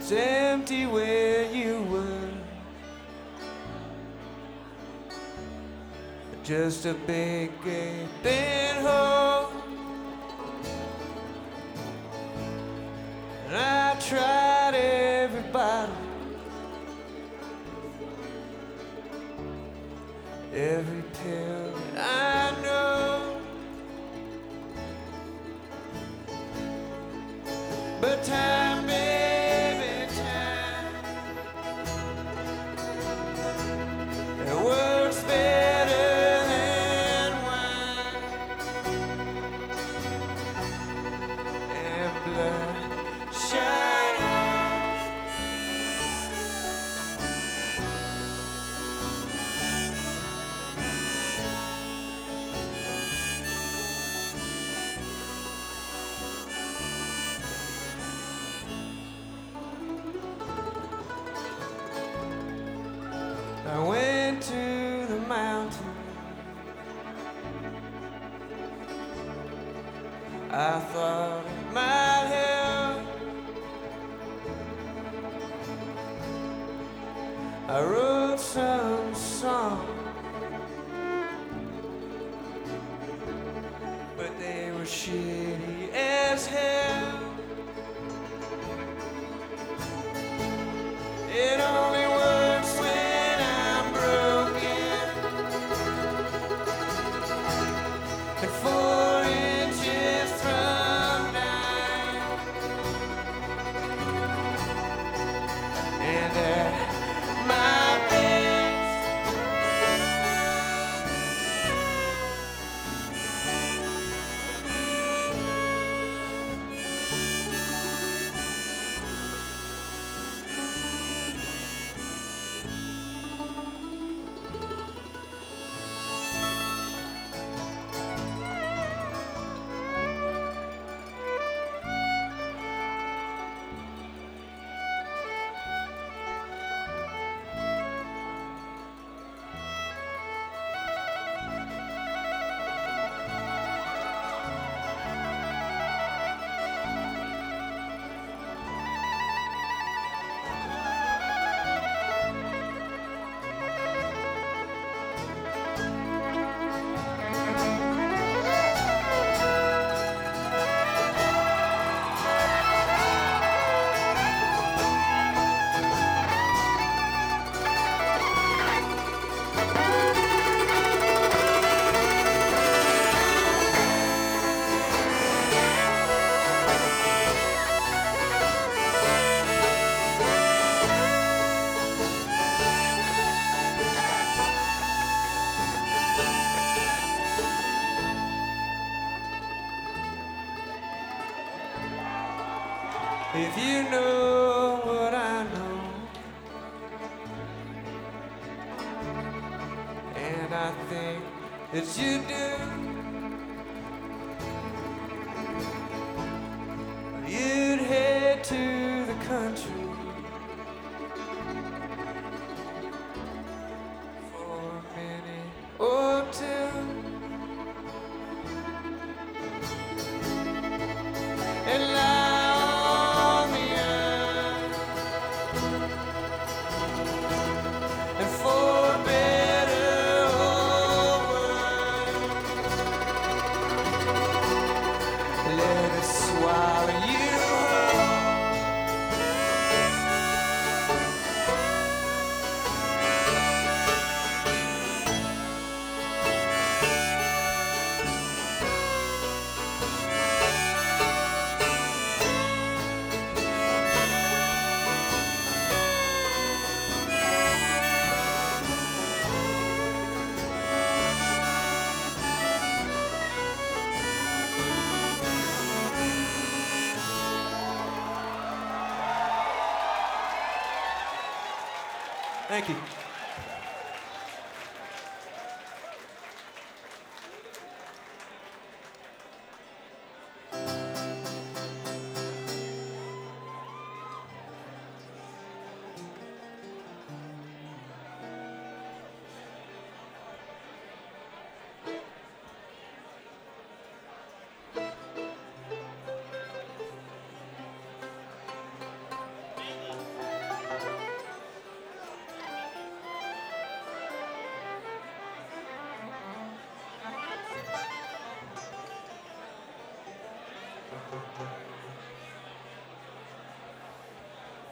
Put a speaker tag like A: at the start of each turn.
A: It's empty where you were. Just a big gaping hole. And I tried every bottle, every pill that I know. But time, baby, time, it works better than wine and bloodshot eyes. I went to the mountain. I thought it might help. I wrote some songs, but they were shitty as hell. It only works when I'm broken and 4 inches from dying. And at my best, if you know what I know, and I think that you do, you'd head to the country for a minute or two and lie on the earth, and for better or worse, let us swallow you whole. Thank you.